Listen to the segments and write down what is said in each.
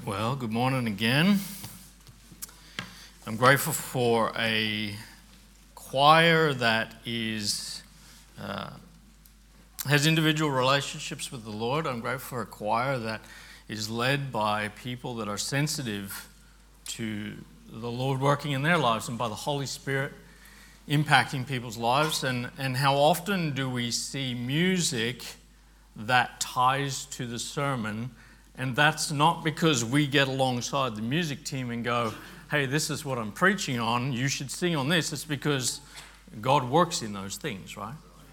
Well, good morning again. I'm grateful for a choir that has individual relationships with the Lord. I'm grateful for a choir that is led by people that are sensitive to the Lord working in their lives and by the Holy Spirit impacting people's lives. And how often do we see music that ties to the sermon? And that's not because we get alongside the music team and go, hey, this is what I'm preaching on, you should sing on this. It's because God works in those things, right?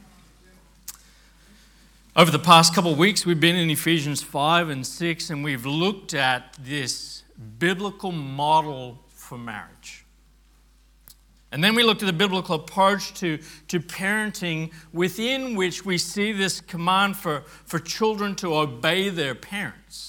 Over the past couple of weeks, we've been in Ephesians 5 and 6, and we've looked at this biblical model for marriage. And then we looked at the biblical approach to parenting, within which we see this command for children to obey their parents.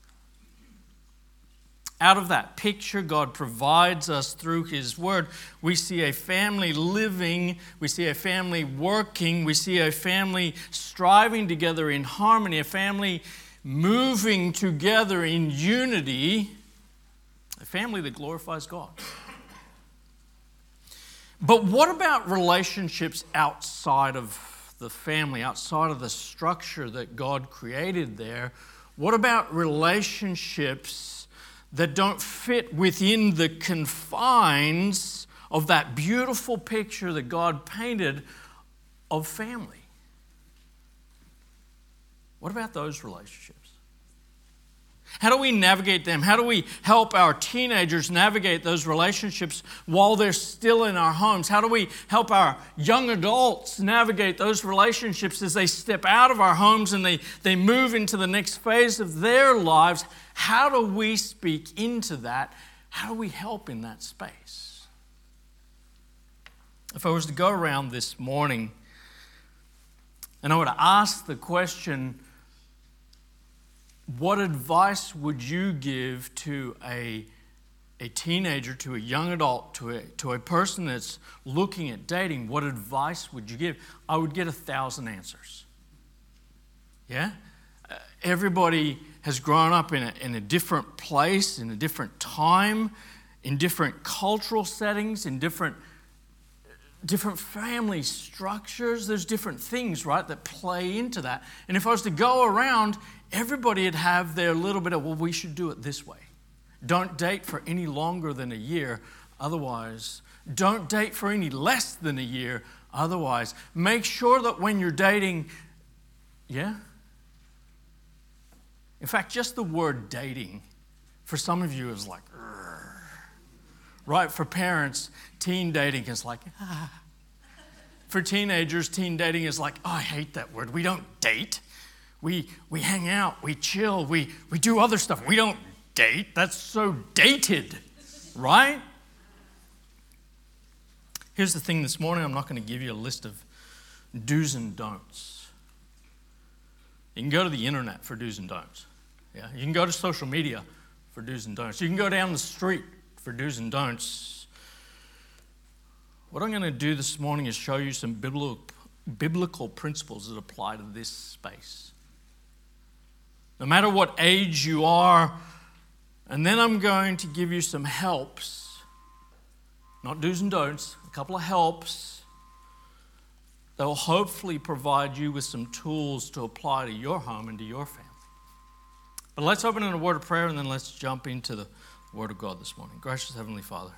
Out of that picture God provides us through His Word, we see a family living, we see a family working, we see a family striving together in harmony, a family moving together in unity, a family that glorifies God. But what about relationships outside of the family, outside of the structure that God created there? What about relationships that don't fit within the confines of that beautiful picture that God painted of family? What about those relationships? How do we navigate them? How do we help our teenagers navigate those relationships while they're still in our homes? How do we help our young adults navigate those relationships as they step out of our homes and they move into the next phase of their lives? How do we speak into that? How do we help in that space? If I was to go around this morning and I were to ask the question, what advice would you give to a teenager, to a young adult, to a person that's looking at dating? What advice would you give? I would get 1,000 answers. Yeah? Everybody has grown up in a different place, in a different time, in different cultural settings, in different family structures. There's different things, right, that play into that. And if I was to go around, everybody would have their little bit of, well, we should do it this way. Don't date for any longer than a year, otherwise. Don't date for any less than a year, otherwise. Make sure that when you're dating, yeah? In fact, just the word dating, for some of you is like, right? For parents, teen dating is like, For teenagers, teen dating is like, oh, I hate that word. We don't date. We hang out, we chill, we do other stuff. We don't date. That's so dated, right? Here's the thing this morning. I'm not going to give you a list of do's and don'ts. You can go to the internet for do's and don'ts. Yeah, you can go to social media for do's and don'ts. You can go down the street for do's and don'ts. What I'm going to do this morning is show you some biblical principles that apply to this space. No matter what age you are, and then I'm going to give you some helps, not do's and don'ts, a couple of helps that will hopefully provide you with some tools to apply to your home and to your family. But let's open in a word of prayer and then let's jump into the Word of God this morning. Gracious Heavenly Father,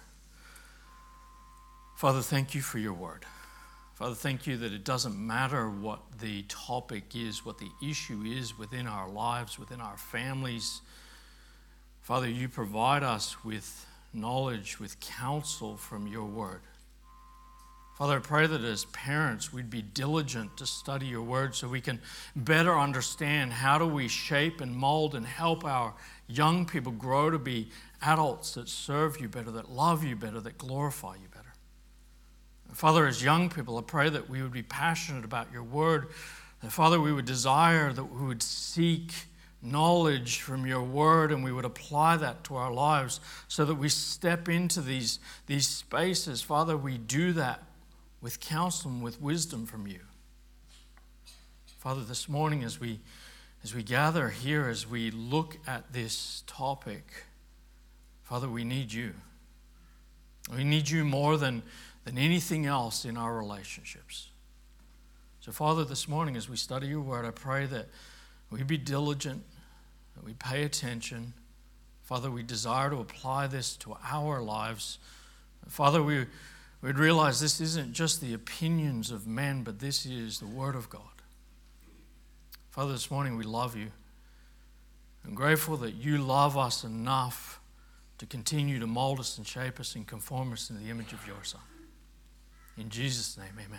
Father, thank you for your word. Father, thank you that it doesn't matter what the topic is, what the issue is within our lives, within our families. Father, you provide us with knowledge, with counsel from your word. Father, I pray that as parents, we'd be diligent to study your word so we can better understand how do we shape and mold and help our young people grow to be adults that serve you better, that love you better, that glorify you better. And Father, as young people, I pray that we would be passionate about your word, that Father, we would desire, that we would seek knowledge from your word and we would apply that to our lives so that we step into these spaces. Father, we do that with counsel and with wisdom from you. Father, this morning as we as we gather here, as we look at this topic, Father, we need you. We need you more than anything else in our relationships. So, Father, this morning as we study your word, I pray that we be diligent, that we pay attention. Father, we desire to apply this to our lives. Father, we'd realize this isn't just the opinions of men, but this is the word of God. Father, this morning we love you. I'm grateful that you love us enough to continue to mold us and shape us and conform us into the image of your Son. In Jesus' name, amen.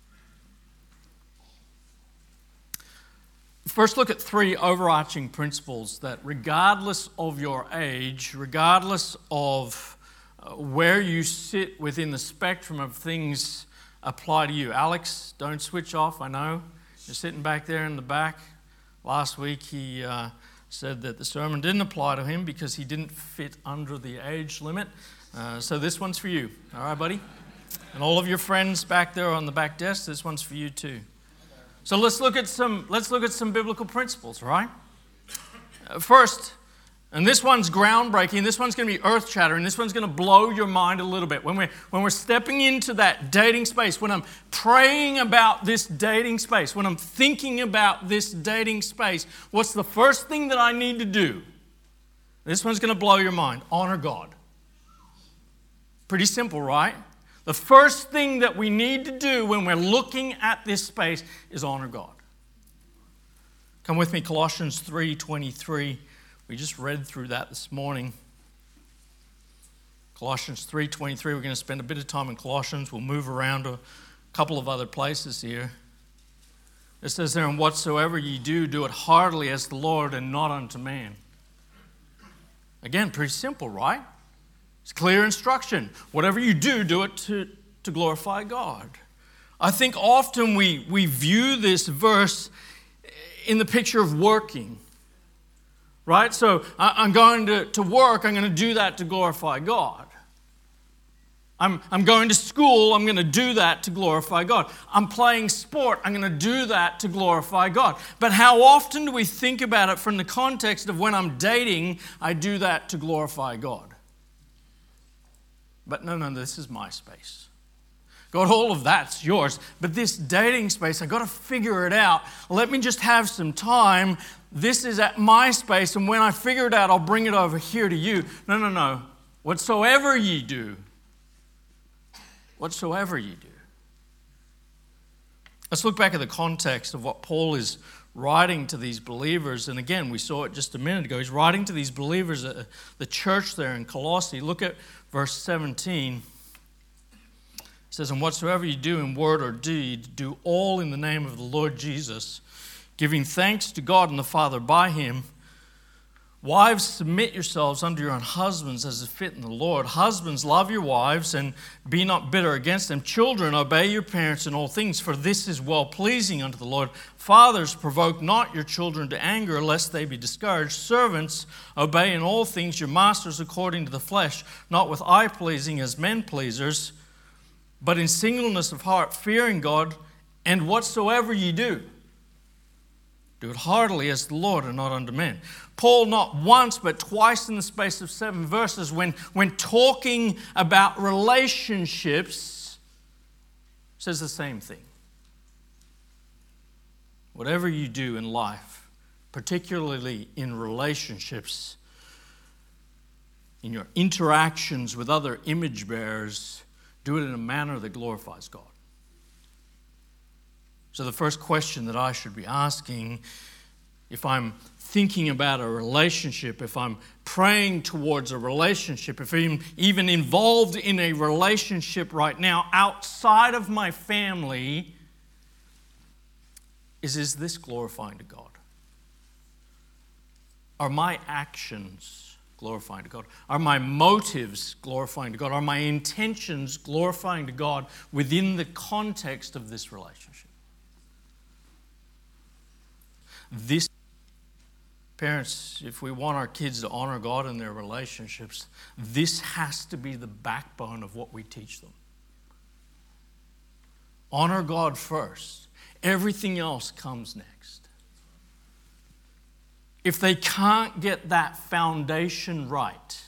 First, look at three overarching principles that regardless of your age, regardless of where you sit within the spectrum of things, apply to you. Alex, don't switch off. I know you're sitting back there in the back. Last week he said that the sermon didn't apply to him because he didn't fit under the age limit. So this one's for you. All right, buddy? And all of your friends back there on the back desk, this one's for you too. So let's look at some biblical principles, right? First, and this one's groundbreaking, this one's going to be earth-shattering, this one's going to blow your mind a little bit. When we're stepping into that dating space, when I'm praying about this dating space, when I'm thinking about this dating space, what's the first thing that I need to do? This one's going to blow your mind. Honor God. Pretty simple, right? The first thing that we need to do when we're looking at this space is honor God. Come with me, Colossians 3:23. We just read through that this morning. Colossians 3:23. We're going to spend a bit of time in Colossians. We'll move around to a couple of other places here. It says there, and whatsoever ye do, do it heartily as the Lord and not unto man. Again, pretty simple, right? It's clear instruction. Whatever you do, do it to glorify God. I think often we view this verse in the picture of working. Right? So I'm going to work, I'm going to do that to glorify God. I'm going to school, I'm going to do that to glorify God. I'm playing sport, I'm going to do that to glorify God. But how often do we think about it from the context of when I'm dating, I do that to glorify God? But no, this is my space. God, all of that's yours. But this dating space, I've got to figure it out. Let me just have some time. This is at my space, and when I figure it out, I'll bring it over here to you. No. Whatsoever ye do. Whatsoever ye do. Let's look back at the context of what Paul is writing to these believers. And again, we saw it just a minute ago. He's writing to these believers at the church there in Colossae. Look at verse 17. It says, and whatsoever you do in word or deed, do all in the name of the Lord Jesus, giving thanks to God and the Father by him. Wives, submit yourselves unto your own husbands as is fit in the Lord. Husbands, love your wives and be not bitter against them. Children, obey your parents in all things, for this is well-pleasing unto the Lord. Fathers, provoke not your children to anger, lest they be discouraged. Servants, obey in all things your masters according to the flesh, not with eye-pleasing as men-pleasers, but in singleness of heart, fearing God, and whatsoever ye do, do it heartily as the Lord and not unto men. Paul, not once but twice in the space of 7 verses, when talking about relationships, says the same thing. Whatever you do in life, particularly in relationships, in your interactions with other image bearers, do it in a manner that glorifies God. So the first question that I should be asking, if I'm thinking about a relationship, if I'm praying towards a relationship, if I'm even involved in a relationship right now outside of my family, is this glorifying to God? Are my actions glorifying to God? Are my motives glorifying to God? Are my intentions glorifying to God within the context of this relationship? This, parents, if we want our kids to honor God in their relationships, this has to be the backbone of what we teach them. Honor God first. Everything else comes next. if they can't get that foundation right,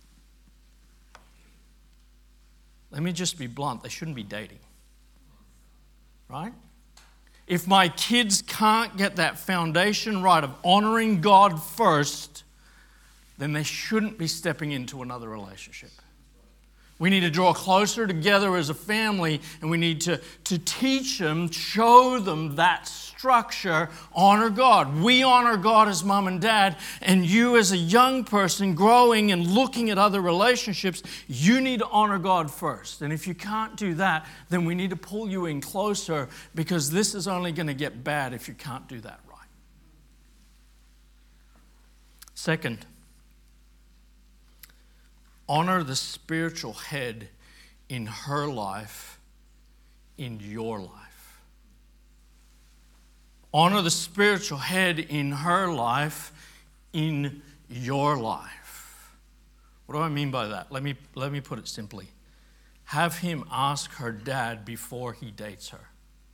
let me just be blunt, they shouldn't be dating. Right? If my kids can't get that foundation right of honoring God first, then they shouldn't be stepping into another relationship. We need to draw closer together as a family, and we need to teach them, show them that structure, honor God. We honor God as mom and dad, and you as a young person growing and looking at other relationships, you need to honor God first. And if you can't do that, then we need to pull you in closer, because this is only going to get bad if you can't do that right. Second, honor the spiritual head in her life, in your life. Honor the spiritual head in her life, in your life. What do I mean by that? Let me put it simply. Have him ask her dad before he dates her.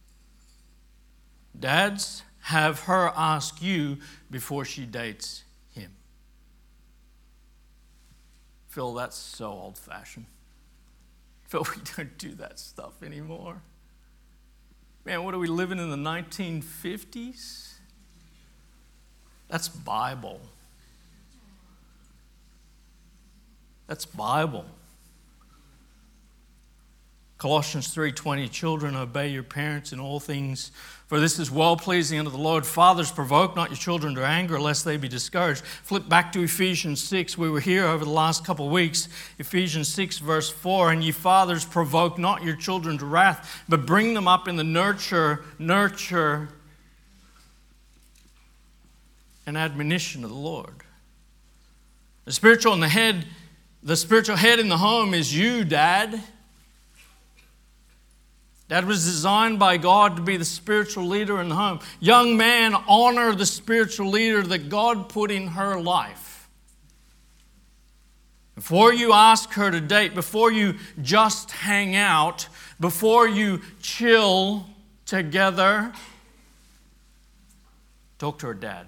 Dads, have her ask you before she dates him. Phil, that's so old-fashioned. Phil, we don't do that stuff anymore. Man, what are we living in the 1950s? That's Bible. That's Bible. Colossians 3:20, children, obey your parents in all things, for this is well-pleasing unto the Lord. Fathers, provoke not your children to anger, lest they be discouraged. Flip back to Ephesians 6. We were here over the last couple of weeks. Ephesians 6, verse 4, and ye fathers, provoke not your children to wrath, but bring them up in the nurture and admonition of the Lord. The spiritual head in the home is you, Dad. Dad was designed by God to be the spiritual leader in the home. Young man, honor the spiritual leader that God put in her life. Before you ask her to date, before you just hang out, before you chill together, talk to her dad.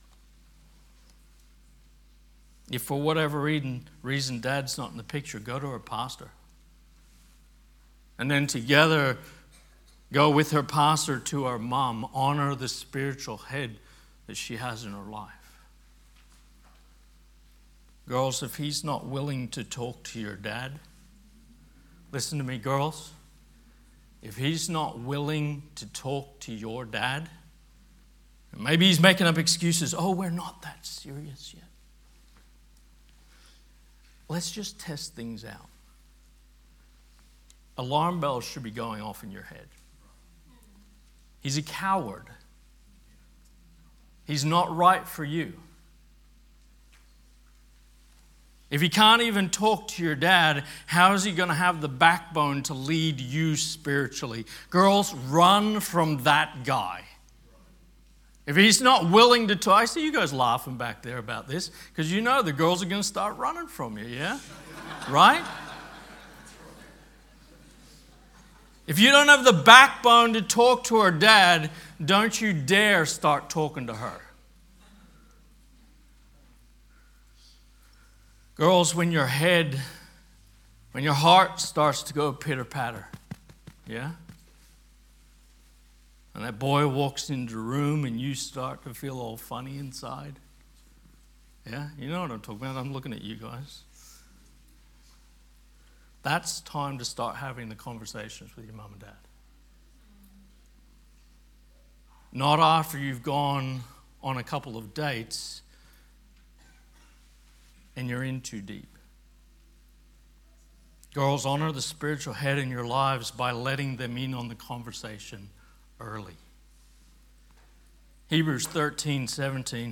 If for whatever reason Dad's not in the picture, go to her pastor. And then together, go with her pastor to her mom. Honor the spiritual head that she has in her life. Girls, if he's not willing to talk to your dad, listen to me, girls. If he's not willing to talk to your dad, and maybe he's making up excuses. Oh, we're not that serious yet. Let's just test things out. Alarm bells should be going off in your head. He's a coward. He's not right for you. If he can't even talk to your dad, how is he going to have the backbone to lead you spiritually? Girls, run from that guy. If he's not willing to talk, I see you guys laughing back there about this, because you know the girls are going to start running from you, yeah? Right? If you don't have the backbone to talk to her dad, don't you dare start talking to her. Girls, when your heart starts to go pitter-patter, yeah? And that boy walks into the room and you start to feel all funny inside. Yeah, you know what I'm talking about. I'm looking at you guys. That's time to start having the conversations with your mom and dad. Not after you've gone on a couple of dates and you're in too deep. Girls, honor the spiritual head in your lives by letting them in on the conversation early. Hebrews 13:17.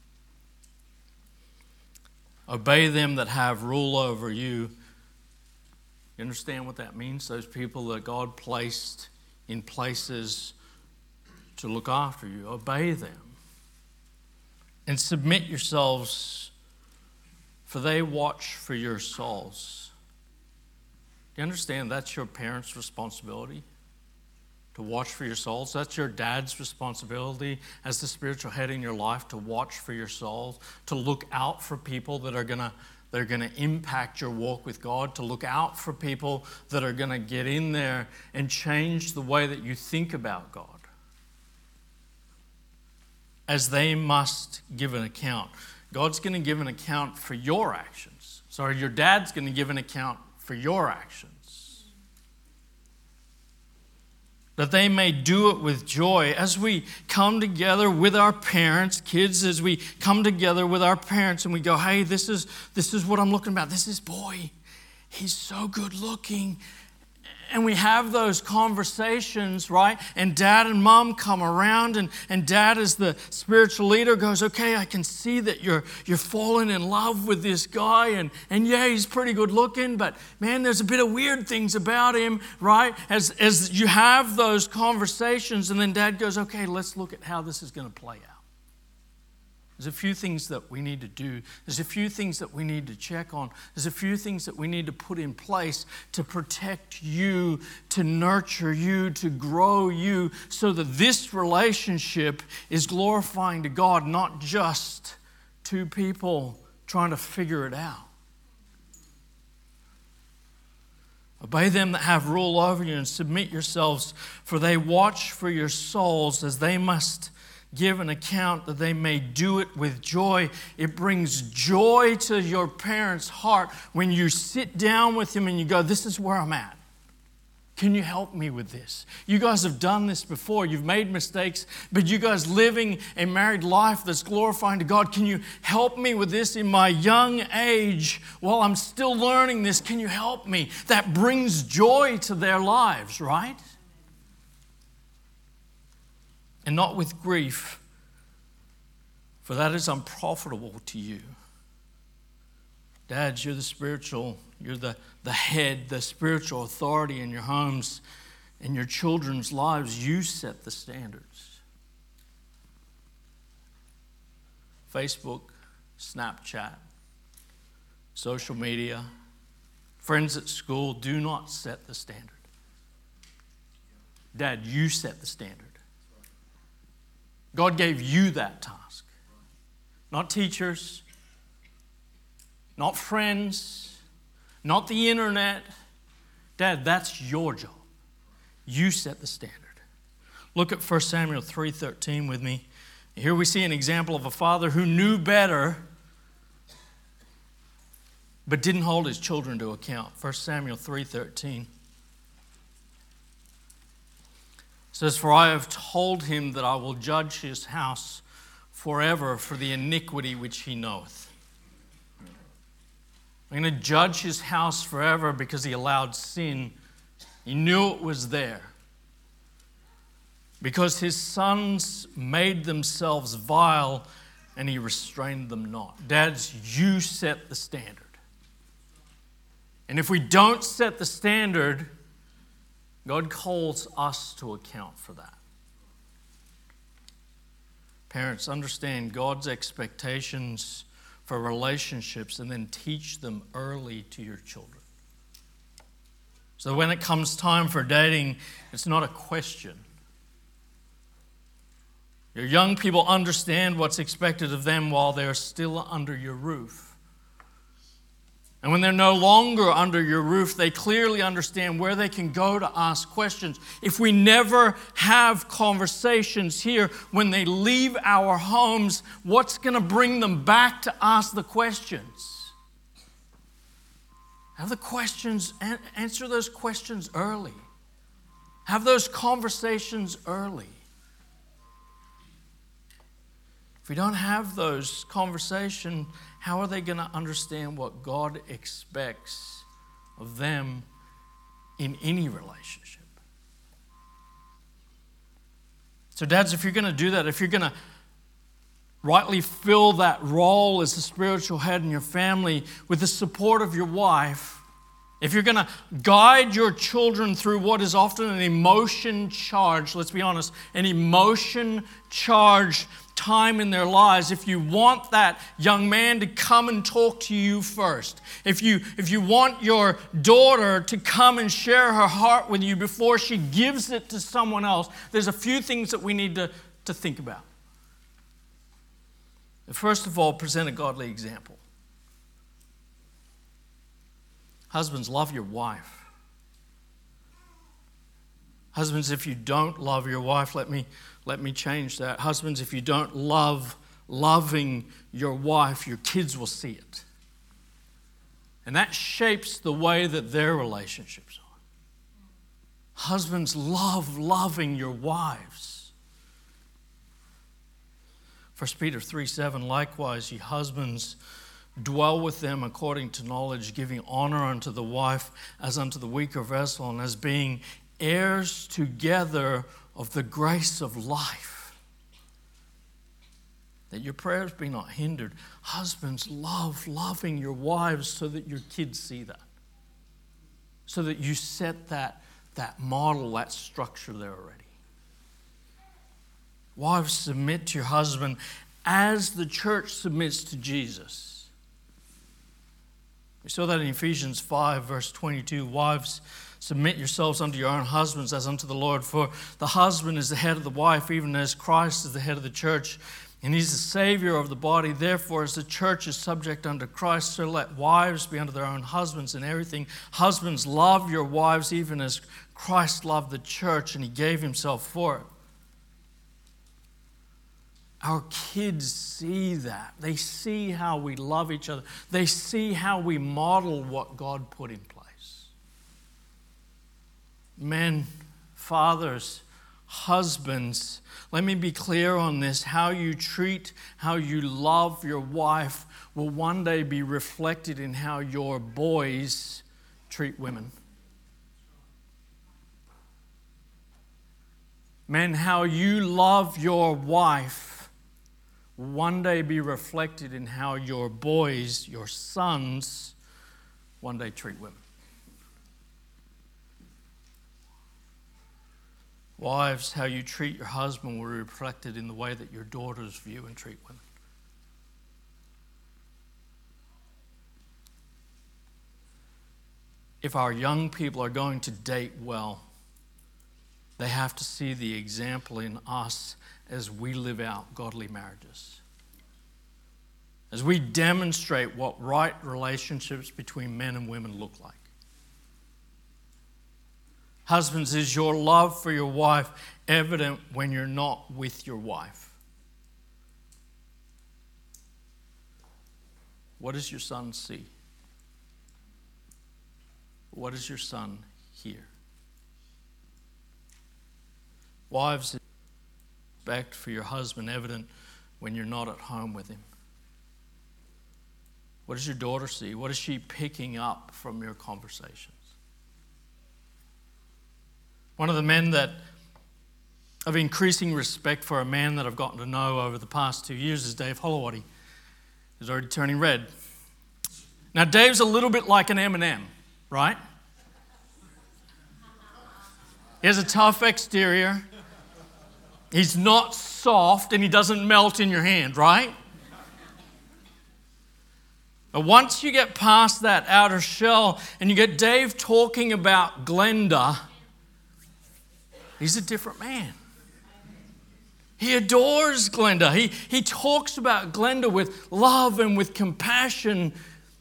Obey them that have rule over you. You understand what that means? Those people that God placed in places to look after you. Obey them. And submit yourselves, for they watch for your souls. Do you understand that's your parents' responsibility? to watch for your souls. That's your dad's responsibility as the spiritual head in your life, to watch for your souls, to look out for people that are going to impact your walk with God, to look out for people that are going to get in there and change the way that you think about God, as they must give an account. God's going to give an account for your actions. Sorry, your dad's going to give an account for your actions. That they may do it with joy. As we come together with our parents, kids, as we come together with our parents and we go, hey, this is what I'm looking about. This is boy, he's so good looking. And we have those conversations, right? And dad and mom come around, and dad, as the spiritual leader, goes, okay, I can see that you're falling in love with this guy, and yeah, he's pretty good looking, but man, there's a bit of weird things about him, right? As you have those conversations, and then dad goes, okay, let's look at how this is going to play out. There's a few things that we need to do. There's a few things that we need to check on. There's a few things that we need to put in place to protect you, to nurture you, to grow you, so that this relationship is glorifying to God, not just two people trying to figure it out. Obey them that have rule over you and submit yourselves, for they watch for your souls as they must give an account, that they may do it with joy. It brings joy to your parents' heart when you sit down with him and you go, this is where I'm at. Can you help me with this? You guys have done this before. You've made mistakes, but you guys living a married life that's glorifying to God. Can you help me with this in my young age while I'm still learning this? Can you help me? That brings joy to their lives, right? And not with grief, for that is unprofitable to you. Dads, you're the head, the spiritual authority in your homes and your children's lives. You set the standards. Facebook, Snapchat, social media, friends at school do not set the standard. Dad, you set the standard. God gave you that task. Not teachers, not friends, not the internet. Dad, that's your job. You set the standard. Look at 1 Samuel 3:13 with me. Here we see an example of a father who knew better but didn't hold his children to account. 1 Samuel 3:13. Says, for I have told him that I will judge his house forever for the iniquity which he knoweth. I'm going to judge his house forever because he allowed sin. He knew it was there. Because his sons made themselves vile and he restrained them not. Dads, you set the standard. And if we don't set the standard, God calls us to account for that. Parents, understand God's expectations for relationships and then teach them early to your children. So when it comes time for dating, it's not a question. Your young people understand what's expected of them while they're still under your roof. And when they're no longer under your roof, they clearly understand where they can go to ask questions. If we never have conversations here when they leave our homes, what's going to bring them back to ask the questions? Have the questions, answer those questions early. Have those conversations early. If we don't have those conversations, how are they going to understand what God expects of them in any relationship? So dads, if you're going to do that, if you're going to rightly fill that role as the spiritual head in your family with the support of your wife, if you're going to guide your children through what is often an emotion-charged, let's be honest, an emotion-charged time in their lives, if you want that young man to come and talk to you first, if you want your daughter to come and share her heart with you before she gives it to someone else, there's a few things that we need to think about. First of all, present a godly example. Husbands, love your wife. Husbands, if you don't love your wife, let me change that. Husbands, if you don't loving your wife, your kids will see it. And that shapes the way that their relationships are. Husbands, love loving your wives. 1 Peter 3:7, likewise, ye husbands, dwell with them according to knowledge, giving honor unto the wife as unto the weaker vessel, and as being heirs together of the grace of life, that your prayers be not hindered. Husbands, loving your wives so that your kids see that, so that you set that model, that structure there already. Wives, submit to your husband as the church submits to Jesus. We saw that in Ephesians 5, verse 22. Wives, submit yourselves unto your own husbands as unto the Lord. For the husband is the head of the wife, even as Christ is the head of the church. And he's the Savior of the body. Therefore, as the church is subject unto Christ, so let wives be unto their own husbands in everything. Husbands, love your wives, even as Christ loved the church, and he gave himself for it. Our kids see that. They see how we love each other. They see how we model what God put in place. Men, fathers, husbands, let me be clear on this. How you treat, how you love your wife will one day be reflected in how your boys treat women. Men, how you love your wife one day be reflected in how your boys, your sons, one day treat women. Wives, how you treat your husband will be reflected in the way that your daughters view and treat women. If our young people are going to date well, they have to see the example in us as we live out godly marriages. As we demonstrate what right relationships between men and women look like. Husbands, is your love for your wife evident when you're not with your wife? What does your son see? What does your son hear? Wives, is respect for your husband evident when you're not at home with him? What does your daughter see? What is she picking up from your conversations? One of the men that of increasing respect for a man that I've gotten to know over the past 2 years is Dave Holowatty. He's already turning red. Now, Dave's a little bit like an M&M, right? He has a tough exterior. He's not soft and he doesn't melt in your hand, right? But once you get past that outer shell and you get Dave talking about Glenda, he's a different man. He adores Glenda. He talks about Glenda with love and with compassion.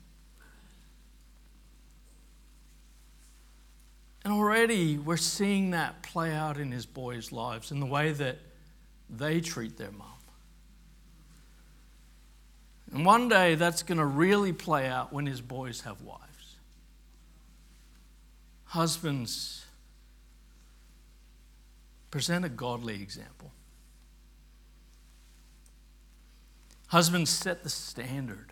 And already we're seeing that play out in his boys' lives in the way that they treat their mom. And one day that's going to really play out when his boys have wives. Husbands, present a godly example. Husbands, set the standard.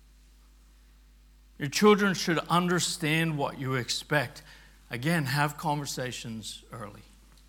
Your children should understand what you expect. Again, have conversations early.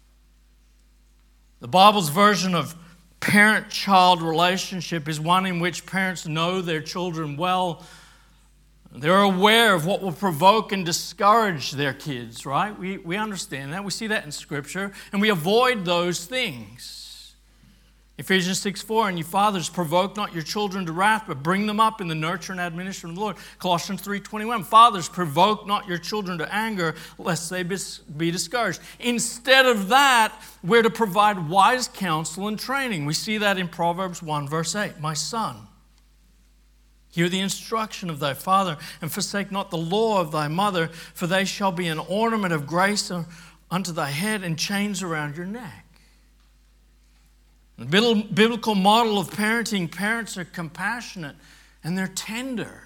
The Bible's version of parent-child relationship is one in which parents know their children well, They're aware of what will provoke and discourage their kids, right? We understand that. We see that in Scripture, and we avoid those things. Ephesians 6:4, and you fathers, provoke not your children to wrath, but bring them up in the nurture and admonition of the Lord. Colossians 3:21, fathers, provoke not your children to anger, lest they be discouraged. Instead of that, we're to provide wise counsel and training. We see that in Proverbs 1, verse 8. My son, hear the instruction of thy father, and forsake not the law of thy mother, for they shall be an ornament of grace unto thy head and chains around your neck. The biblical model of parenting, parents are compassionate and they're tender.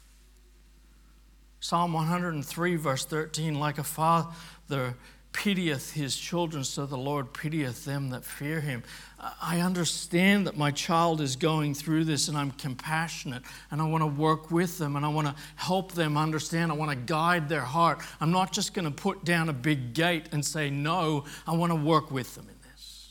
Psalm 103, verse 13, like a father pitieth his children, so the Lord pitieth them that fear him. I understand that my child is going through this, and I'm compassionate, and I want to work with them, and I want to help them understand. I want to guide their heart. I'm not just going to put down a big gate and say no. I want to work with them in this.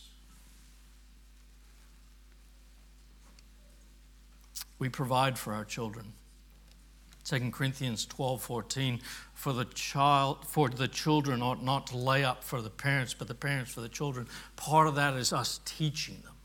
We provide for our children. 2 Corinthians 12:14, for the children ought not to lay up for the parents, but the parents for the children. Part of that is us teaching them.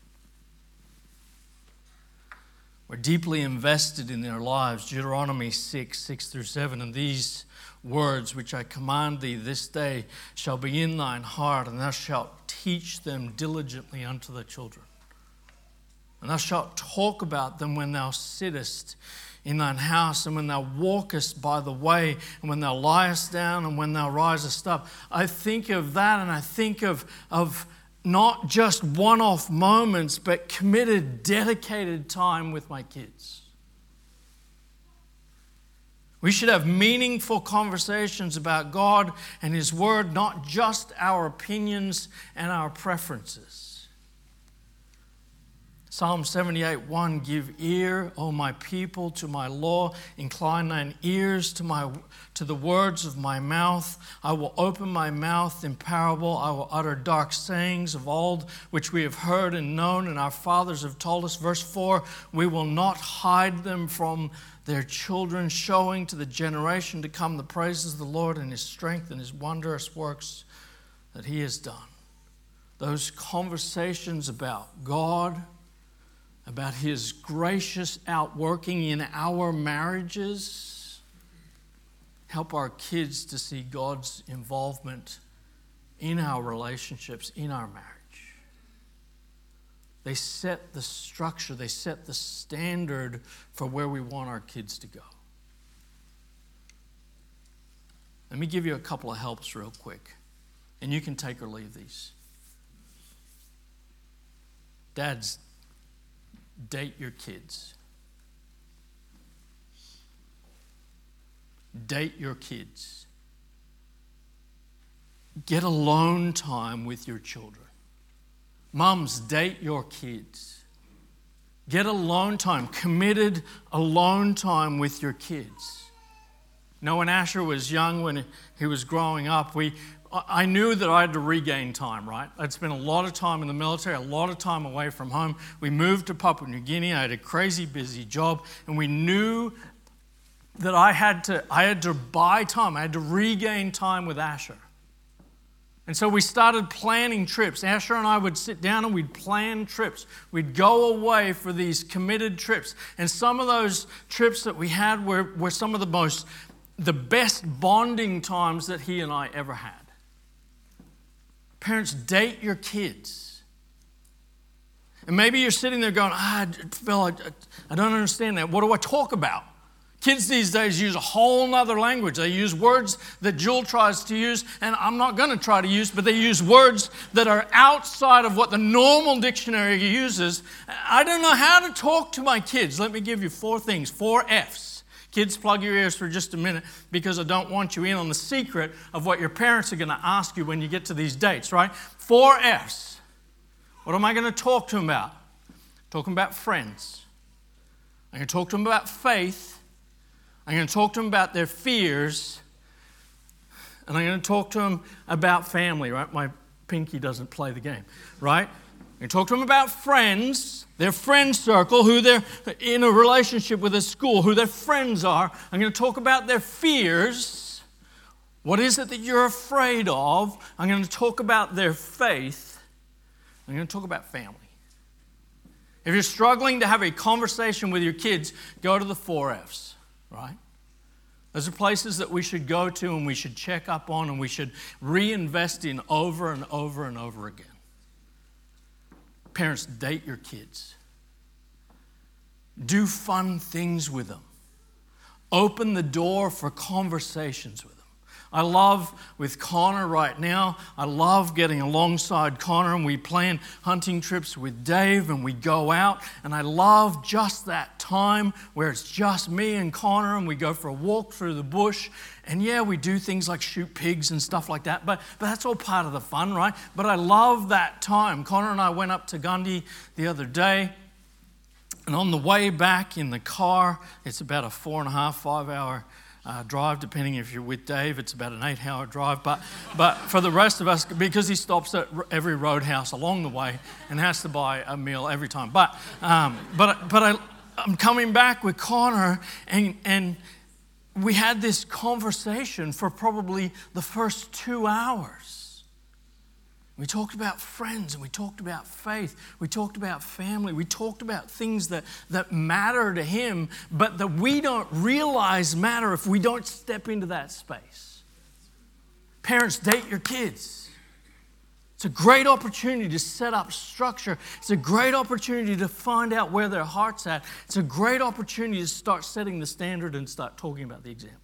We're deeply invested in their lives. Deuteronomy 6:6-7, and these words which I command thee this day shall be in thine heart, and thou shalt teach them diligently unto the children. And thou shalt talk about them when thou sittest in thine house, and when thou walkest by the way, and when thou liest down, and when thou risest up. I think of that, and I think of not just one-off moments, but committed, dedicated time with my kids. We should have meaningful conversations about God and His Word, not just our opinions and our preferences. Psalm 78:1, give ear, O my people, to my law. Incline thine ears to the words of my mouth. I will open my mouth in parable. I will utter dark sayings of old, which we have heard and known, and our fathers have told us. Verse 4, we will not hide them from their children, showing to the generation to come the praises of the Lord and His strength and His wondrous works that He has done. Those conversations about God, about His gracious outworking in our marriages, help our kids to see God's involvement in our relationships, in our marriage. They set the structure, they set the standard for where we want our kids to go. Let me give you a couple of helps real quick, and you can take or leave these. Dads, date your kids. Date your kids. Get alone time with your children. Mums, date your kids. Get alone time, committed alone time with your kids. You know, when Asher was young, when he was growing up, I knew that I had to regain time, right? I'd spent a lot of time in the military, a lot of time away from home. We moved to Papua New Guinea. I had a crazy busy job, and we knew that I had to buy time. I had to regain time with Asher. And so we started planning trips. Asher and I would sit down and we'd plan trips. We'd go away for these committed trips. And some of those trips that we had were some of the best bonding times that he and I ever had. Parents, date your kids. And maybe you're sitting there going, Phil, I don't understand that. What do I talk about? Kids these days use a whole nother language. They use words that Jewel tries to use, and I'm not going to try to use, but they use words that are outside of what the normal dictionary uses. I don't know how to talk to my kids. Let me give you 4 things, 4 F's. Kids, plug your ears for just a minute, because I don't want you in on the secret of what your parents are going to ask you when you get to these dates, right? 4 F's. What am I going to talk to them about? Talking about friends. I'm going to talk to them about faith. I'm going to talk to them about their fears, and I'm going to talk to them about family, right? My pinky doesn't play the game, right? I'm going to talk to them about friends, their friend circle, who they're in a relationship with at school, who their friends are. I'm going to talk about their fears. What is it that you're afraid of? I'm going to talk about their faith. I'm going to talk about family. If you're struggling to have a conversation with your kids, go to the 4Fs, right? Those are places that we should go to and we should check up on and we should reinvest in over and over and over again. Parents, date your kids. Do fun things with them. Open the door for conversations with them. I love with Connor right now, I love getting alongside Connor and we plan hunting trips with Dave and we go out and I love just that time where it's just me and Connor and we go for a walk through the bush and yeah, we do things like shoot pigs and stuff like that, but that's all part of the fun, right? But I love that time. Connor and I went up to Gundy the other day and on the way back in the car, it's about a 5 hour drive, depending if you're with Dave, it's about an 8-hour drive. But for the rest of us, because he stops at every roadhouse along the way and has to buy a meal every time. But I'm coming back with Connor, and we had this conversation for probably the first 2 hours. We talked about friends and we talked about faith. We talked about family. We talked about things that matter to him, but that we don't realize matter if we don't step into that space. Parents, date your kids. It's a great opportunity to set up structure. It's a great opportunity to find out where their heart's at. It's a great opportunity to start setting the standard and start talking about the example.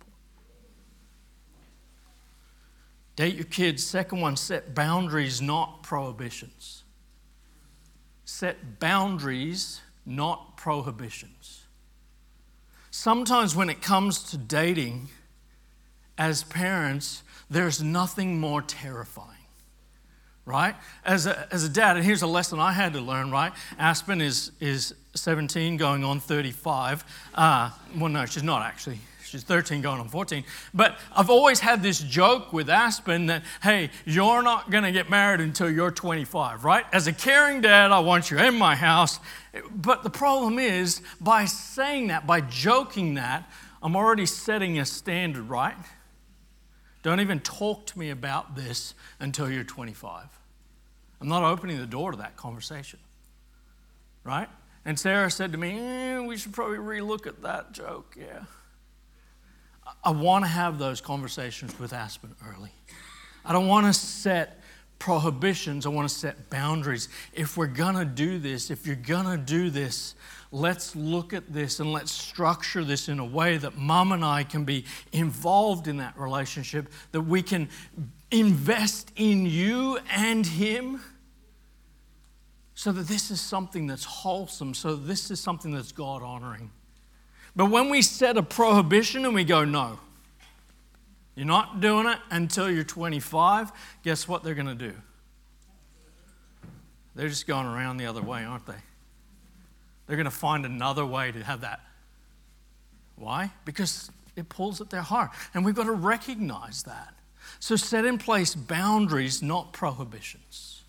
Date your kids. Second one, set boundaries, not prohibitions. Set boundaries, not prohibitions. Sometimes when it comes to dating, as parents, there's nothing more terrifying, right? As a dad, and here's a lesson I had to learn, right? Aspen is 17 going on 35. Well, no, she's not actually. She's 13 going on 14. But I've always had this joke with Aspen that, hey, you're not going to get married until you're 25, right? As a caring dad, I want you in my house. But the problem is, by saying that, by joking that, I'm already setting a standard, right? Don't even talk to me about this until you're 25. I'm not opening the door to that conversation, right? And Sarah said to me, we should probably relook at that joke, yeah. I want to have those conversations with Aspen early. I don't want to set prohibitions. I want to set boundaries. If we're going to do this, if you're going to do this, let's look at this and let's structure this in a way that Mom and I can be involved in that relationship, that we can invest in you and him so that this is something that's wholesome, so that this is something that's God-honoring. But when we set a prohibition and we go, no, you're not doing it until you're 25, guess what they're going to do? They're just going around the other way, aren't they? They're going to find another way to have that. Why? Because it pulls at their heart. And we've got to recognize that. So set in place boundaries, not prohibitions.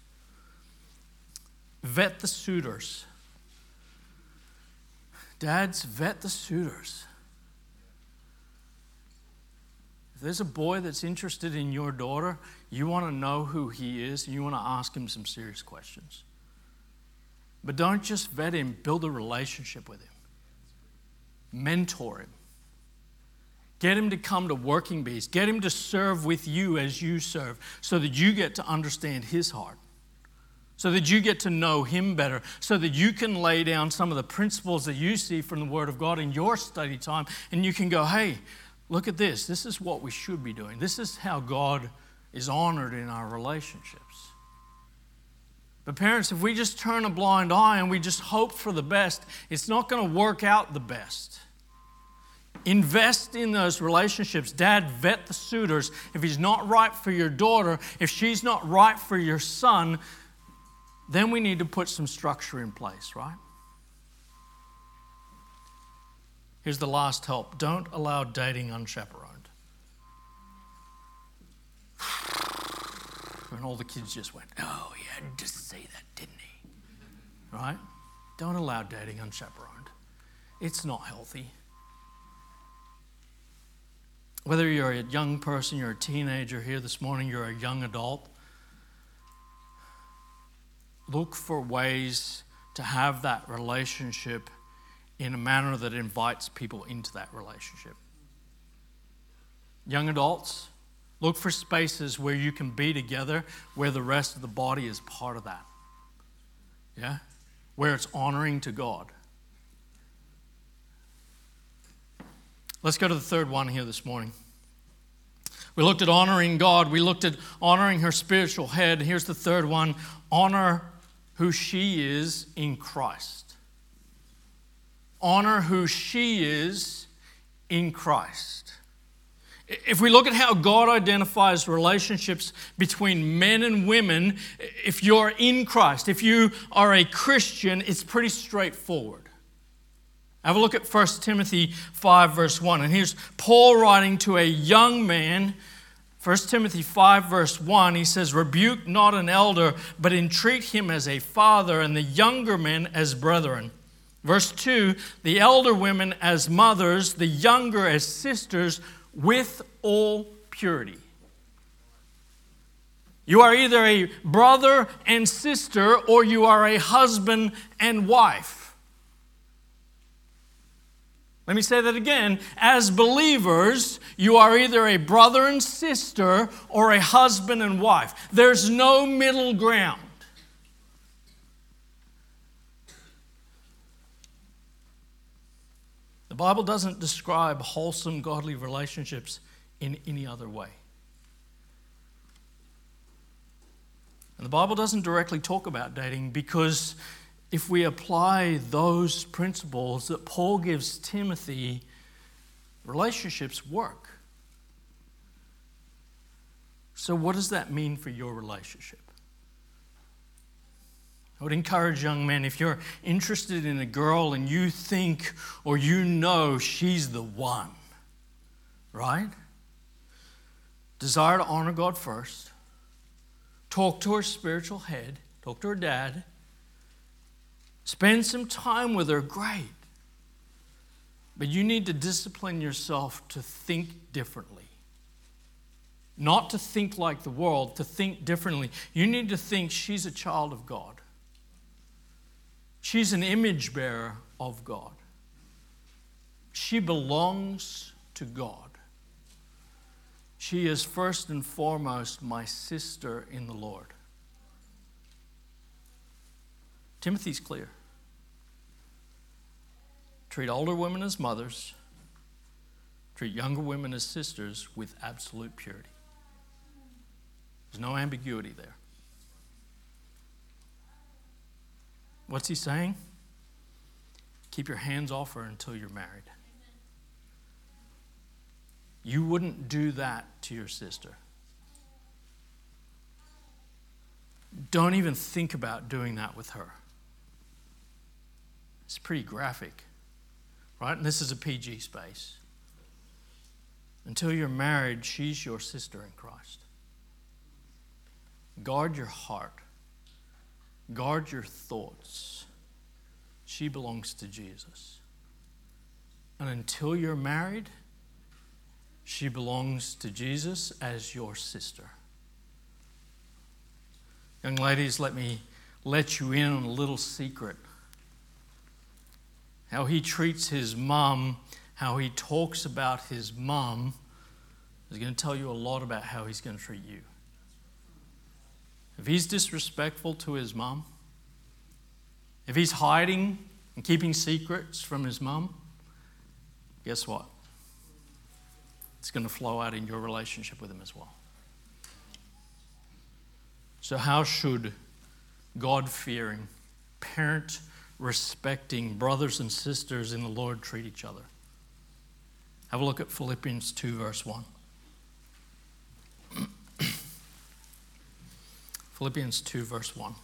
Vet the suitors. Dads, vet the suitors. If there's a boy that's interested in your daughter, you want to know who he is, and you want to ask him some serious questions. But don't just vet him, build a relationship with him. Mentor him. Get him to come to Working Bees. Get him to serve with you as you serve, so that you get to understand his heart. So that you get to know him better, so that you can lay down some of the principles that you see from the Word of God in your study time, and you can go, hey, look at this. This is what we should be doing. This is how God is honored in our relationships. But parents, if we just turn a blind eye and we just hope for the best, it's not going to work out the best. Invest in those relationships. Dad, vet the suitors. If he's not right for your daughter, if she's not right for your son, then we need to put some structure in place, right? Here's the last help. Don't allow dating unchaperoned. And all the kids just went, oh, he had to say that, didn't he? right? Don't allow dating unchaperoned. It's not healthy. Whether you're a young person, you're a teenager here this morning, you're a young adult, look for ways to have that relationship in a manner that invites people into that relationship. Young adults, look for spaces where you can be together, where the rest of the body is part of that. Yeah? Where it's honoring to God. Let's go to the third one here this morning. We looked at honoring God. We looked at honoring her spiritual head. Here's the third one. Honor who she is in Christ. Honor who she is in Christ. If we look at how God identifies relationships between men and women, if you're in Christ, if you are a Christian, it's pretty straightforward. Have a look at 1 Timothy 5 verse 1. And here's Paul writing to a young man. 1 Timothy 5 verse 1, he says, "Rebuke not an elder, but entreat him as a father, and the younger men as brethren." Verse 2, "The elder women as mothers, the younger as sisters, with all purity." You are either a brother and sister, or you are a husband and wife. Let me say that again. As believers, you are either a brother and sister or a husband and wife. There's no middle ground. The Bible doesn't describe wholesome, godly relationships in any other way. And the Bible doesn't directly talk about dating because if we apply those principles that Paul gives Timothy, relationships work. So what does that mean for your relationship? I would encourage young men, if you're interested in a girl and you think or you know she's the one, right? Desire to honor God first. Talk to her spiritual head. Talk to her dad. Spend some time with her, great. But you need to discipline yourself to think differently. Not to think like the world, to think differently. You need to think she's a child of God. She's an image bearer of God. She belongs to God. She is first and foremost my sister in the Lord. Timothy's clear. Treat older women as mothers. Treat younger women as sisters with absolute purity. There's no ambiguity there. What's he saying? Keep your hands off her until you're married. You wouldn't do that to your sister. Don't even think about doing that with her. It's pretty graphic, right? And this is a PG space. Until you're married, she's your sister in Christ. Guard your heart. Guard your thoughts. She belongs to Jesus. And until you're married, she belongs to Jesus as your sister. Young ladies, let me let you in on a little secret. How he treats his mom, how he talks about his mom, is going to tell you a lot about how he's going to treat you. If he's disrespectful to his mom, if he's hiding and keeping secrets from his mom, guess what? It's going to flow out in your relationship with him as well. So how should God-fearing, parent-respecting brothers and sisters in the Lord treat each other? Have a look at Philippians 2, verse 1. Philippians 2, verse 1.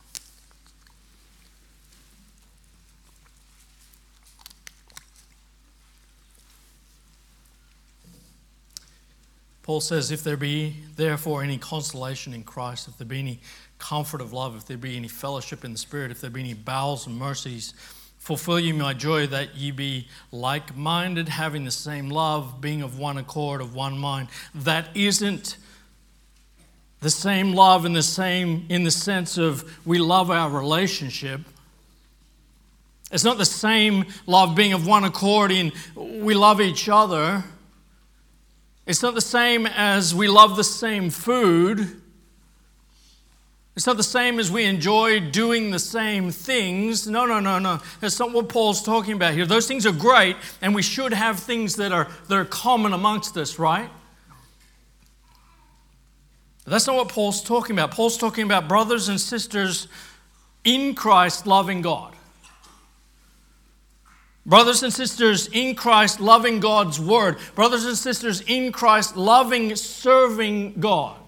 Paul says, if there be therefore any consolation in Christ, if there be any comfort of love, if there be any fellowship in the Spirit, if there be any bowels and mercies, fulfill ye my joy, that ye be like-minded, having the same love, being of one accord, of one mind. That isn't the same love in the sense of we love our relationship. It's not the same love being of one accord in we love each other. It's not the same as we love the same food. It's not the same as we enjoy doing the same things. No. That's not what Paul's talking about here. Those things are great, and we should have things that are common amongst us, right? But that's not what Paul's talking about. Paul's talking about brothers and sisters in Christ loving God. Brothers and sisters in Christ loving God's word. Brothers and sisters in Christ loving, serving God.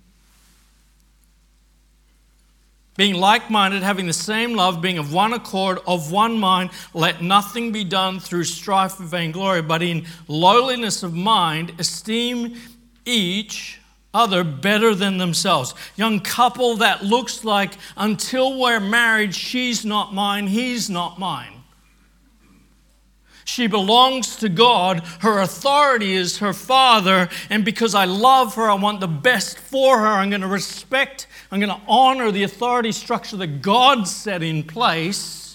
Being like-minded, having the same love, being of one accord, of one mind, let nothing be done through strife and vainglory, but in lowliness of mind, esteem each other better than themselves. Young couple, that looks like until we're married, she's not mine, he's not mine. She belongs to God. Her authority is her Father. And because I love her, I want the best for her. I'm going to respect, I'm going to honor the authority structure that God set in place.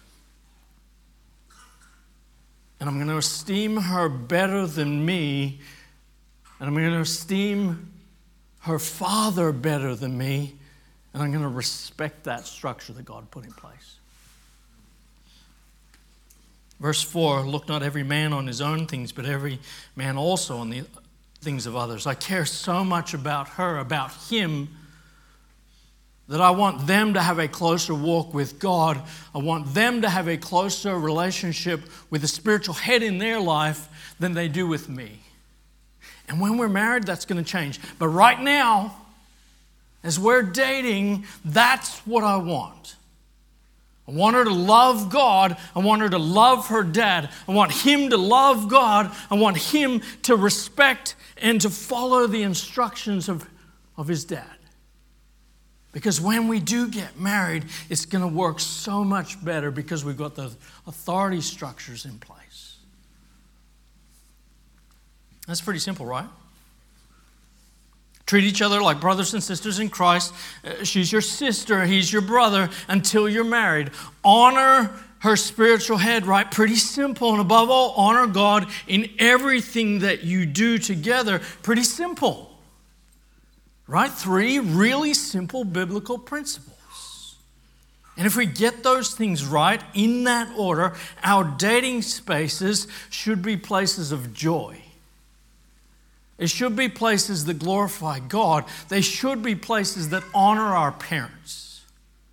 And I'm going to esteem her better than me. And I'm going to esteem her Father better than me. And I'm going to respect that structure that God put in place. Verse 4, look not every man on his own things, but every man also on the things of others. I care so much about her, about him, that I want them to have a closer walk with God. I want them to have a closer relationship with the spiritual head in their life than they do with me. And when we're married, that's going to change. But right now, as we're dating, that's what I want. I want her to love God. I want her to love her dad. I want him to love God. I want him to respect and to follow the instructions of his dad. Because when we do get married, it's going to work so much better because we've got the authority structures in place. That's pretty simple, right? Treat each other like brothers and sisters in Christ. She's your sister, he's your brother until you're married. Honor her spiritual head, right? Pretty simple. And above all, honor God in everything that you do together. Pretty simple. Right? 3 really simple biblical principles. And if we get those things right in that order, our dating spaces should be places of joy. It should be places that glorify God. They should be places that honor our parents.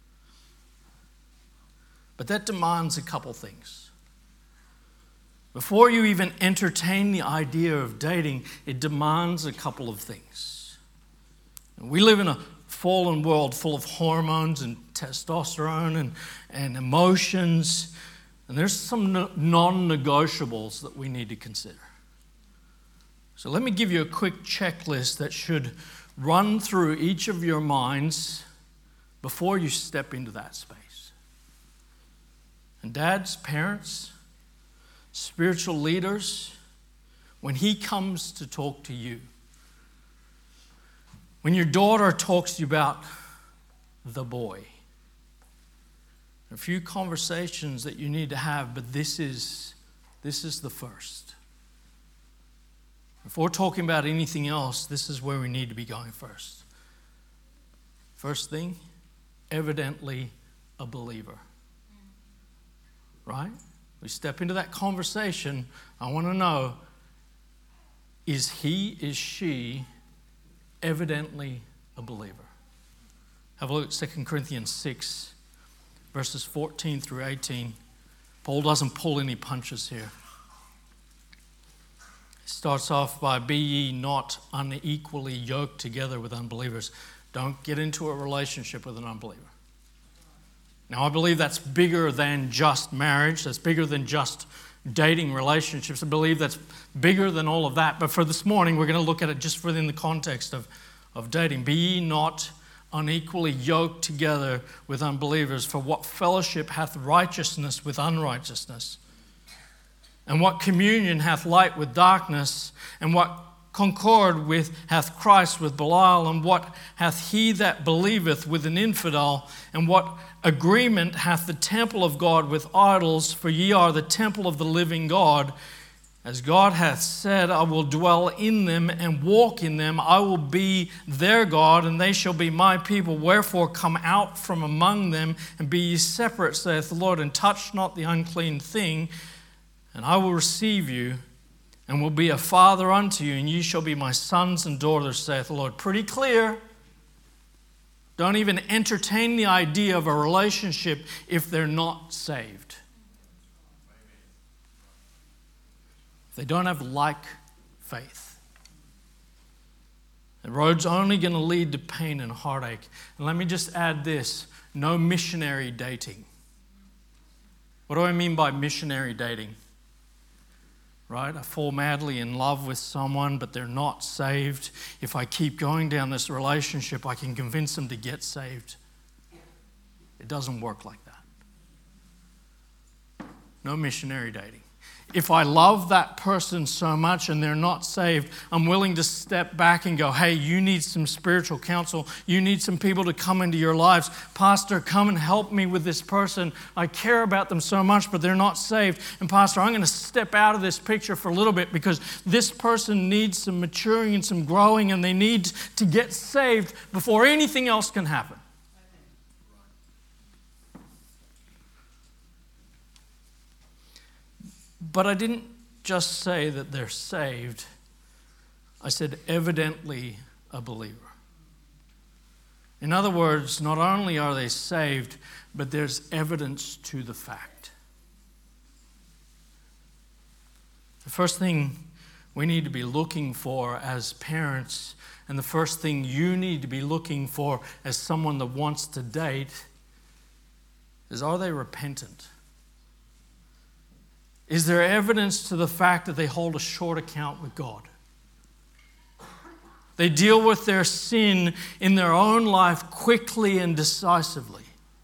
But that demands a couple things. Before you even entertain the idea of dating, it demands a couple of things. We live in a fallen world full of hormones and testosterone and emotions. And there's some non-negotiables that we need to consider. So let me give you a quick checklist that should run through each of your minds before you step into that space. And dads, parents, spiritual leaders, when he comes to talk to you, when your daughter talks to you about the boy, there are a few conversations that you need to have, but this is the first. If we're talking about anything else, this is where we need to be going first. First thing, evidently a believer. Right? We step into that conversation. I want to know, is she evidently a believer? Have a look at 2 Corinthians 6, verses 14 through 18. Paul doesn't pull any punches here. Starts off by, be ye not unequally yoked together with unbelievers. Don't get into a relationship with an unbeliever. Now, I believe that's bigger than just marriage. That's bigger than just dating relationships. I believe that's bigger than all of that. But for this morning, we're going to look at it just within the context of dating. Be ye not unequally yoked together with unbelievers, for what fellowship hath righteousness with unrighteousness? And what communion hath light with darkness? And what concord hath Christ with Belial? And what hath he that believeth with an infidel? And what agreement hath the temple of God with idols? For ye are the temple of the living God. As God hath said, I will dwell in them and walk in them. I will be their God, and they shall be my people. Wherefore come out from among them, and be ye separate, saith the Lord, and touch not the unclean thing. And I will receive you, and will be a father unto you, and ye shall be my sons and daughters, saith the Lord. Pretty clear. Don't even entertain the idea of a relationship if they're not saved. They don't have like faith. The road's only going to lead to pain and heartache. And let me just add this: no missionary dating. What do I mean by missionary dating? Right? I fall madly in love with someone, but they're not saved. If I keep going down this relationship, I can convince them to get saved. It doesn't work like that. No missionary dating. If I love that person so much and they're not saved, I'm willing to step back and go, hey, you need some spiritual counsel. You need some people to come into your lives. Pastor, come and help me with this person. I care about them so much, but they're not saved. And Pastor, I'm going to step out of this picture for a little bit because this person needs some maturing and some growing, and they need to get saved before anything else can happen. But I didn't just say that they're saved. I said evidently a believer. In other words, not only are they saved, but there's evidence to the fact. The first thing we need to be looking for as parents, and the first thing you need to be looking for as someone that wants to date, is, are they repentant? Is there evidence to the fact that they hold a short account with God? They deal with their sin in their own life quickly and decisively.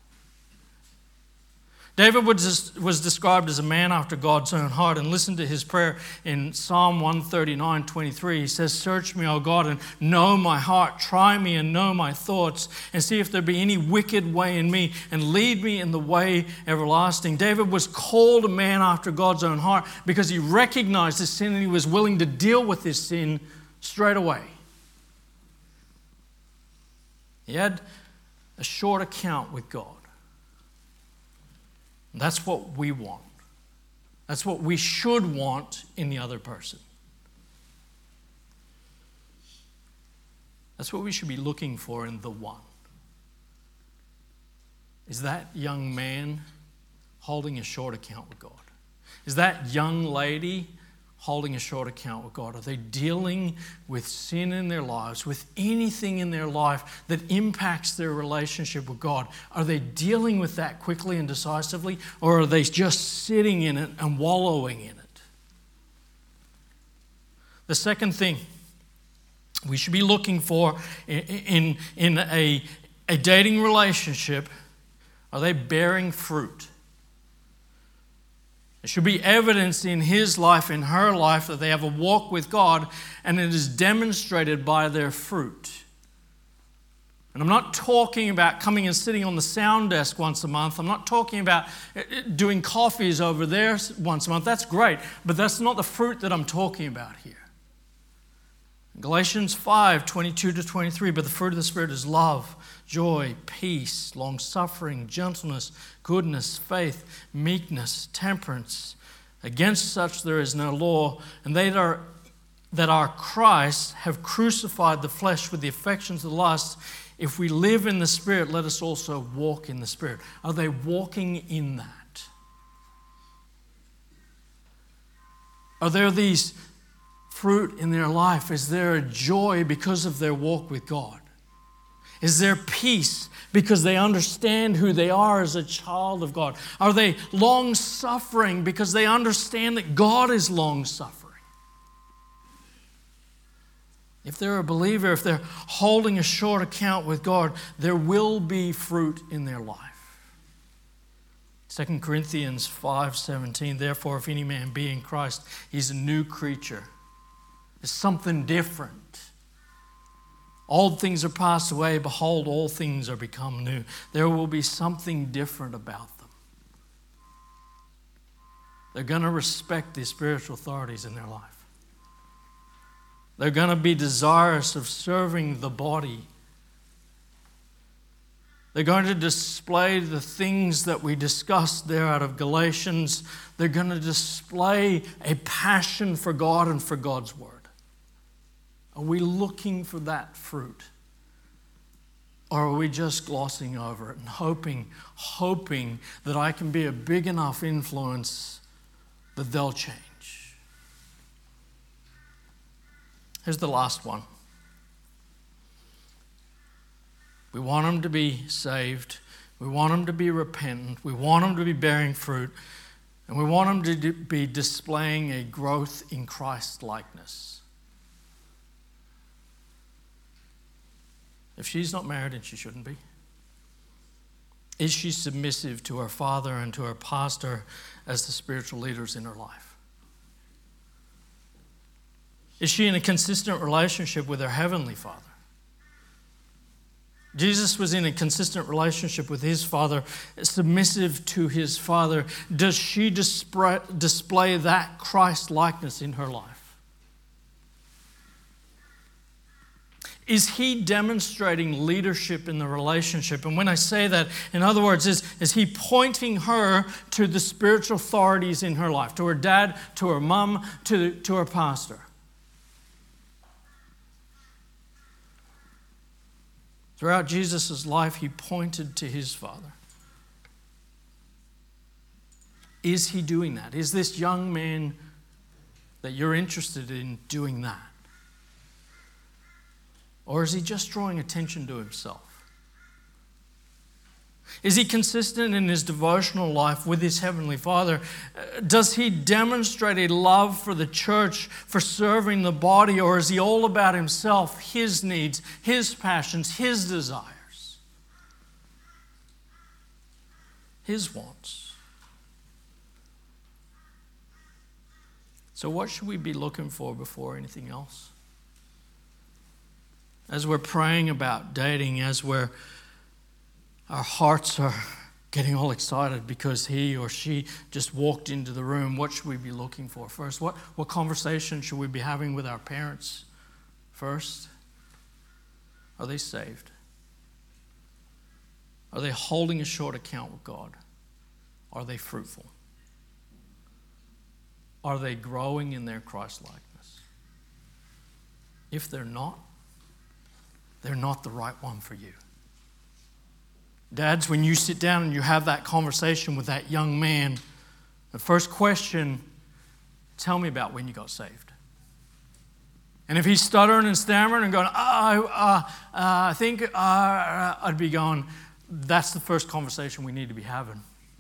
David was described as a man after God's own heart, and listen to his prayer in Psalm 139:23. He says, search me, O God, and know my heart. Try me and know my thoughts, and see if there be any wicked way in me, and lead me in the way everlasting. David was called a man after God's own heart because he recognized his sin and he was willing to deal with his sin straight away. He had a short account with God. That's what we want. That's what we should want in the other person. That's what we should be looking for in the one. Is that young man holding a short account with God? Is that young lady holding a short account with God? Are they dealing with sin in their lives, with anything in their life that impacts their relationship with God? Are they dealing with that quickly and decisively, or are they just sitting in it and wallowing in it? The second thing we should be looking for in a dating relationship, are they bearing fruit? There should be evidence in his life, in her life, that they have a walk with God, and it is demonstrated by their fruit. And I'm not talking about coming and sitting on the sound desk once a month. I'm not talking about doing coffees over there once a month. That's great, but that's not the fruit that I'm talking about here. Galatians 5:22-23, but the fruit of the Spirit is love, joy, peace, long-suffering, gentleness, goodness, faith, meekness, temperance. Against such there is no law. And they that are Christ have crucified the flesh with the affections of the lusts. If we live in the Spirit, let us also walk in the Spirit. Are they walking in that? Are there these fruit in their life? Is there a joy because of their walk with God? Is there peace because they understand who they are as a child of God? Are they long-suffering because they understand that God is long-suffering? If they're a believer, if they're holding a short account with God, there will be fruit in their life. 2 Corinthians 5:17, therefore, if any man be in Christ, he's a new creature. It's something different. Old things are passed away. Behold, all things are become new. There will be something different about them. They're going to respect the spiritual authorities in their life. They're going to be desirous of serving the body. They're going to display the things that we discussed there out of Galatians. They're going to display a passion for God and for God's Word. Are we looking for that fruit? Or are we just glossing over it and hoping that I can be a big enough influence that they'll change? Here's the last one. We want them to be saved. We want them to be repentant. We want them to be bearing fruit. And we want them to be displaying a growth in Christ-likeness. If she's not married, and she shouldn't be, is she submissive to her father and to her pastor as the spiritual leaders in her life? Is she in a consistent relationship with her heavenly Father? Jesus was in a consistent relationship with his Father, submissive to his Father. Does she display that Christ-likeness in her life? Is he demonstrating leadership in the relationship? And when I say that, in other words, is he pointing her to the spiritual authorities in her life, to her dad, to her mom, to her pastor? Throughout Jesus' life, he pointed to his Father. Is he doing that? Is this young man that you're interested in doing that? Or is he just drawing attention to himself? Is he consistent in his devotional life with his Heavenly Father? Does he demonstrate a love for the church, for serving the body, or is he all about himself, his needs, his passions, his desires, his wants? So what should we be looking for before anything else? As we're praying about dating, as our hearts are getting all excited because he or she just walked into the room, what should we be looking for first? What conversation should we be having with our parents first? Are they saved? Are they holding a short account with God? Are they fruitful? Are they growing in their Christ-likeness? If they're not the right one for you. Dads, when you sit down and you have that conversation with that young man, the first question, tell me about when you got saved. And if he's stuttering and stammering and going, I think I'd be going, that's the first conversation we need to be having.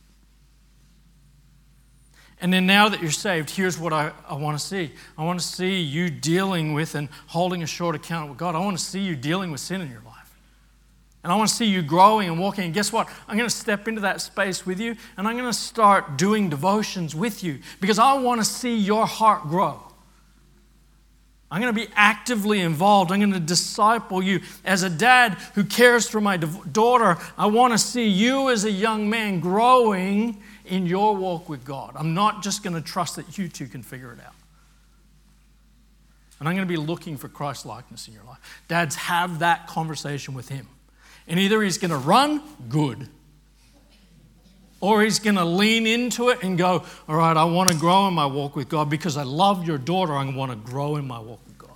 And then now that you're saved, here's what I want to see. I want to see you dealing with and holding a short account with God. I want to see you dealing with sin in your life. And I want to see you growing and walking. And guess what? I'm going to step into that space with you, and I'm going to start doing devotions with you because I want to see your heart grow. I'm going to be actively involved. I'm going to disciple you. As a dad who cares for my daughter, I want to see you as a young man growing in your walk with God. I'm not just going to trust that you two can figure it out. And I'm going to be looking for Christ-likeness in your life. Dads, have that conversation with him. And either he's going to run, good, or he's going to lean into it and go, all right, I want to grow in my walk with God because I love your daughter. I want to grow in my walk with God.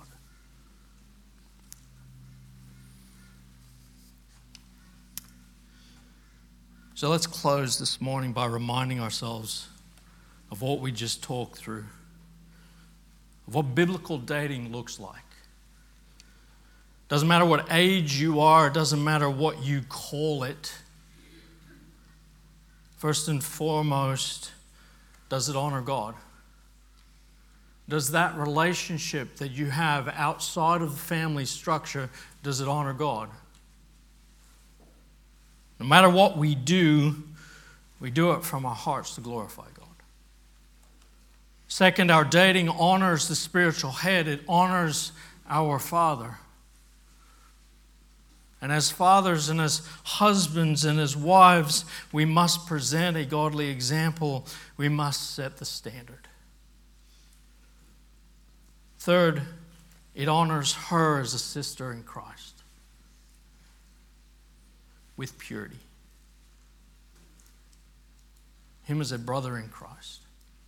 So let's close this morning by reminding ourselves of what we just talked through, of what biblical dating looks like. Doesn't matter what age you are. It doesn't matter what you call it. First and foremost, does it honor God? Does that relationship that you have outside of the family structure, does it honor God? No matter what we do it from our hearts to glorify God. Second, our dating honors the spiritual head. It honors our Father. And as fathers and as husbands and as wives, we must present a godly example. We must set the standard. Third, it honors her as a sister in Christ with purity. Him as a brother in Christ.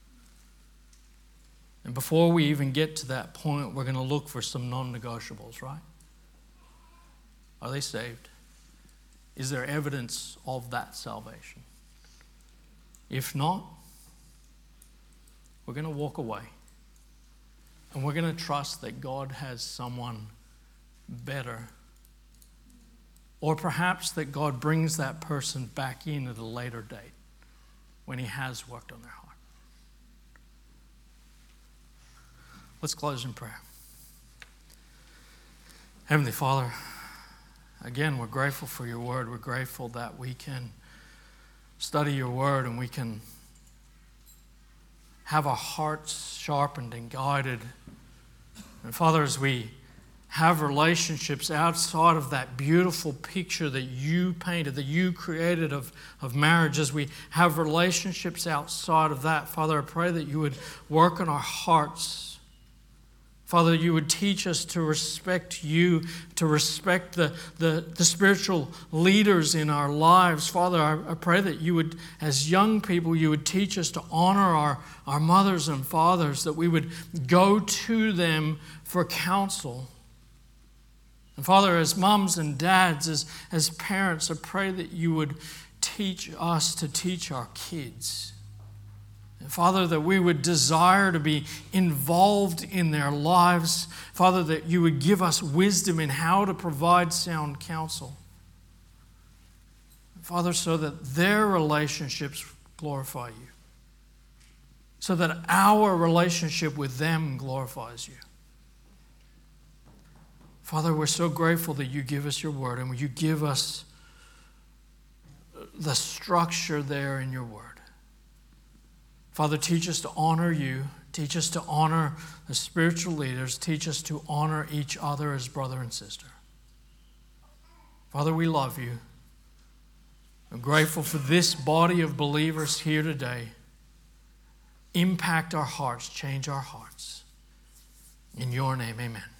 And before we even get to that point, we're going to look for some non-negotiables, right? Are they saved? Is there evidence of that salvation? If not, we're going to walk away. And we're going to trust that God has someone better. Or perhaps that God brings that person back in at a later date when He has worked on their heart. Let's close in prayer. Heavenly Father, again, we're grateful for your word. We're grateful that we can study your word and we can have our hearts sharpened and guided. And Father, as we have relationships outside of that beautiful picture that you painted, that you created of marriage, as we have relationships outside of that, Father, I pray that you would work on our hearts. Father, you would teach us to respect you, to respect the spiritual leaders in our lives. Father, I pray that you would, as young people, you would teach us to honor our mothers and fathers, that we would go to them for counsel. And Father, as moms and dads, as parents, I pray that you would teach us to teach our kids. And Father, that we would desire to be involved in their lives. Father, that you would give us wisdom in how to provide sound counsel. Father, so that their relationships glorify you. So that our relationship with them glorifies you. Father, we're so grateful that you give us your word and you give us the structure there in your word. Father, teach us to honor you. Teach us to honor the spiritual leaders. Teach us to honor each other as brother and sister. Father, we love you. I'm grateful for this body of believers here today. Impact our hearts, change our hearts. In your name, amen.